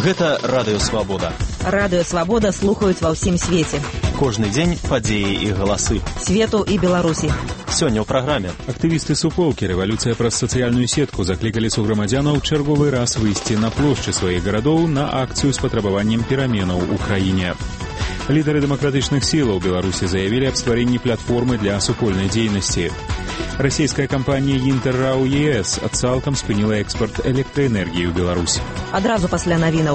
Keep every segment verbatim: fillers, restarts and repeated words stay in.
Гэта Радыё Свабода. Радыё Свабода слухаюць ва ўсім свеце. Кожны дзень падзеі і галасы. Свету і Беларусі. Сёння ў праграме. Актывісты суполкі «Рэвалюцыя праз сацыяльную сетку» заклікалі суграмадзянаў чарговы раз выйсці на плошчы сваіх гарадоў на акцыю з патрабаваннем пераменаў у краіне. Лідары дэмакратычных сілаў Беларусі заявілі аб стварэнні платформы для супольнай дзейнасці. Расійская кампанія «Інтэррау ЕС» цалкам спыніла экспарт электраэнергіі ў Беларусь. Адразу пасля навінаў.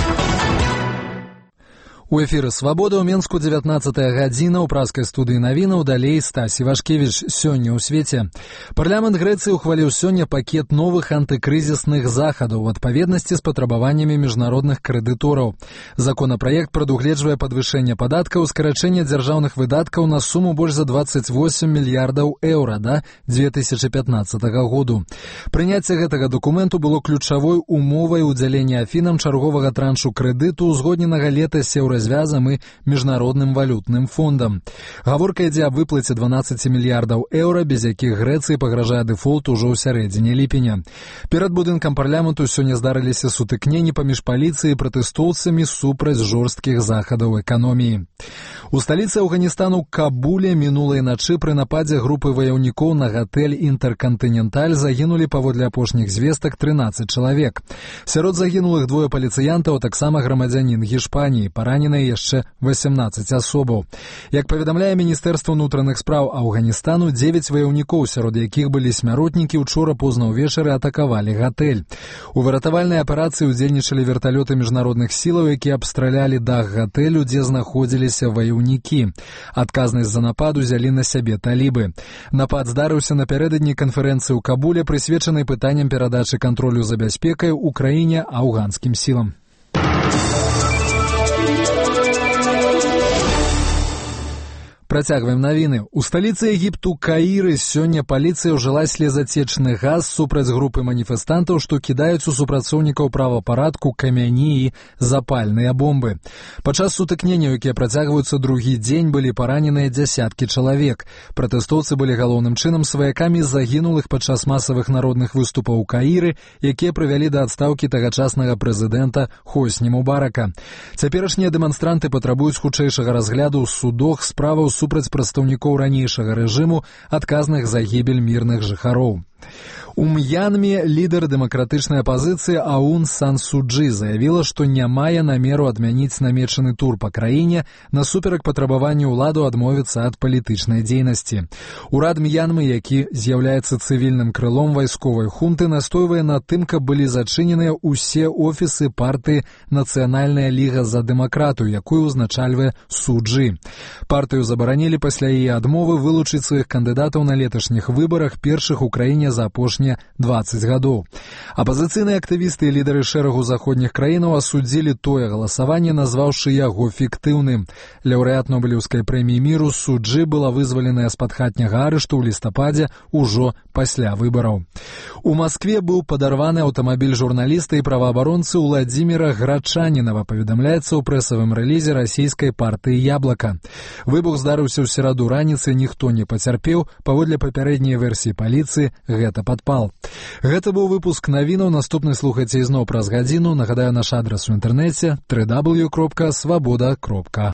У эфіры «Свабода» ў Менску дзевятнаццатая гадзіна, ў праскай студыі навінаў, далей Стась Івашкевіч. Сёння ў свеце. Парламент Грэцыі ухваліў сёння пакет новых антыкрызісных захадаў у адпаведнасці з патрабаваннямі міжнародных крэдытораў. Законапраект прадугледжвае падвышэнне падаткаў, скарачэнне дзяржаўных выдаткаў на суму больш за дваццаць восем мільярдаў еўра да дзве тысячы пятнаццатага году. Прыняцце гэтага дакументу было ключавой умовай удзялення Афінам чарговага траншу крэдыту узгодненага летась еўра звязам і міжнародным валютным фондам. Гаворка ідзе аб выплаце дванаццаць мільярдаў еўра, без якіх Грэцыі пагражае дэфолт ужо ў сярэдзіне ліпеня. Перад будынкам парламенту сёння здарыліся сутыкненні паміж паліцыяй і пратэстоўцамі супраць жорсткіх захадаў эканоміі. У сталіцы Афганістану Кабуле мінулай начы пры нападзе групы ваяўнікоў на гатэль «Інтэркантыненталь» загінулі, паводле апошніх звестак, трынаццаць чалавек. Сярод загінулых двое паліцыянтаў, таксама грамадзянін Гішпаніі, паранены яшчэ васямнаццаць асобаў. Як паведамляе Міністэрства ўнутраных спраў Афганістану, дзевяць ваяўнікоў, сярод якіх былі смяротнікі, учора позна ўвечары атакавалі гатэль. У выратавальнай аперацыі ўдзельнічалі верталёты міжнародных сілаў, якія абстралялі дах гатэлю, дзе знаходзіліся ваяўнікі. Адказнасць за напад узялі на сябе талібы. Напад здарыўся напярэдадні канферэнцыі ў Кабуле, прысвечанай пытанням перадачы кантролю за бяспекай у краіне афганскім сілам. Працягваем навіны. У сталіцы Егіпту Каіры сёння паліцыя ўжыла слезацечны газ супраць групы маніфестантаў, што кідаюць у супрацоўнікаў правапарадку камяні і запальныя бомбы. Падчас сутыкненняў, якія працягваюцца другі дзень, былі параненыя дзясяткі чалавек. Пратэстоўцы былі галоўным чынам сваякамі загінулых падчас масавых народных выступаў у Каіры, якія прывялі да адстаўкі тагачаснага прэзідэнта Хосні Мубарака. Цяперашнія дэманстранты патрабуюць хутчэйшага разгляду ў судах справаў супраць прадстаўнікоў ранейшага рэжыму, адказных за гібель мірных жыхароў. У М'янме лідар дэмакратычнай апазіцыі Аун Сан Су Чжы заявіла, што не мае намеру адмяніць намечаны тур па краіне, насуперак патрабаванню ўладу адмовіцца ад палітычнай дзейнасці. Урад М'янмы, які з'яўляецца цывільным крылом вайсковай хунты, настойвае на тым, каб былі зачыненыя ўсе офісы партыі «Нацыянальная ліга за дэмакратыю», якую ўзначальвае Су Чжы. Партыю забаранілі пасля яе адмовы вылучыць сваіх кандыдатаў на леташніх выбарах, першых у краіне за апошнія дваццаць гадоў. Апазіцыйныя актывісты і лідары шэрагу заходніх краінаў асудзілі тое галасаванне, назваўшы яго фіктыўным. Лаўрэат Нобелеўскай прэміі міру Су Чжы была вызваленая з-пад хатняга арышту ў лістападзе ўжо пасля выбараў. У Маскве быў падарваны аўтамабіль журналіста і праваабаронцы Уладзіміра Грачанінава, паведамляецца ў прэсавым рэлізе расійскай партыі «Яблака». Выбух здарыўся ў сераду раніцы, ніхто не пацярпеў, паводле папярэдняй версіі паліцыі, гэта падпал. Гэта быў выпуск навінаў, наступны слухайце ізноў праз гадзіну. Нагадаю, наш адрас у інтэрнэце дабл ю дабл ю дабл ю кропка свабода кропка